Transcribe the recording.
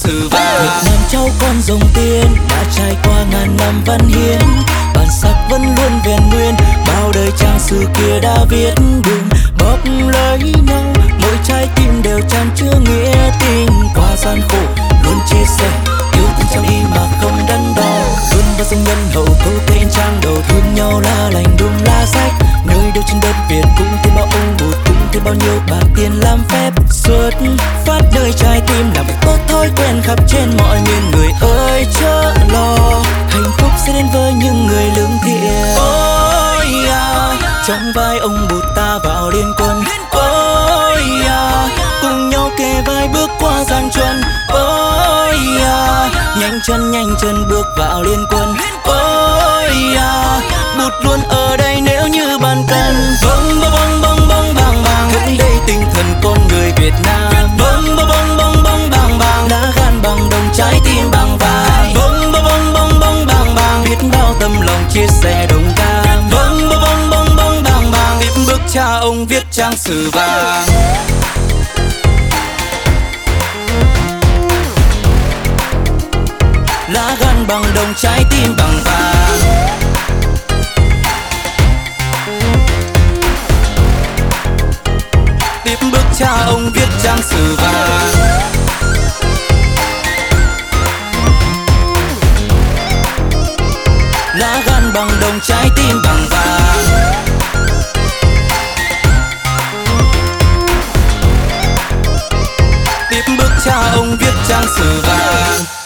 sử vàng. Việt Nam cháu con dòng tiên đã trải qua ngàn năm văn hiến, bản sắc vẫn luôn vẹn nguyên, bao đời trang sử kia đã viết đường bốc lấy nhau, mỗi trái tim đều chan chứa nghĩa tình. Qua gian khổ luôn chia sẻ, yêu thương trong đi mà không đắn đo, luôn vào dòng nhân hậu câu tên trang đầu, thương nhau lá lành đùm lá sách. Nơi đâu trên đất Việt cũng thêm bao ông bụt, cũng thêm bao nhiêu bạc tiền làm phép, xuất phát nơi trái tim làm việc tốt thói quen khắp trên mọi miền. Người ơi chớ lo, hạnh phúc sẽ đến với những người lương thiện. Ôi à, trong vai ông bụt ta vào liên quân. Ôi à, cùng nhau kề vai bước qua gian truân. Ôi à, nhanh chân bước vào liên quân. Ôi à, bụt luôn ở đây nếu như bạn cần. Bông bông bông bông bang bang, vẫn đây tinh thần con người Việt Nam. Bông bông bông bông bang bang, đã gan bằng đồng trái tim bằng vàng. Bông bông bông bông bang bang, biết bao tâm lòng chia sẻ đồng cam. Bông bông bông bông bang bang, tiếp bước cha ông viết trang sử vàng. Lá gan bằng đồng trái tim bằng vàng, tiếp bước cha ông viết trang sử vàng. Lá gan bằng đồng trái tim bằng vàng, tiếp bước cha ông viết trang sử vàng.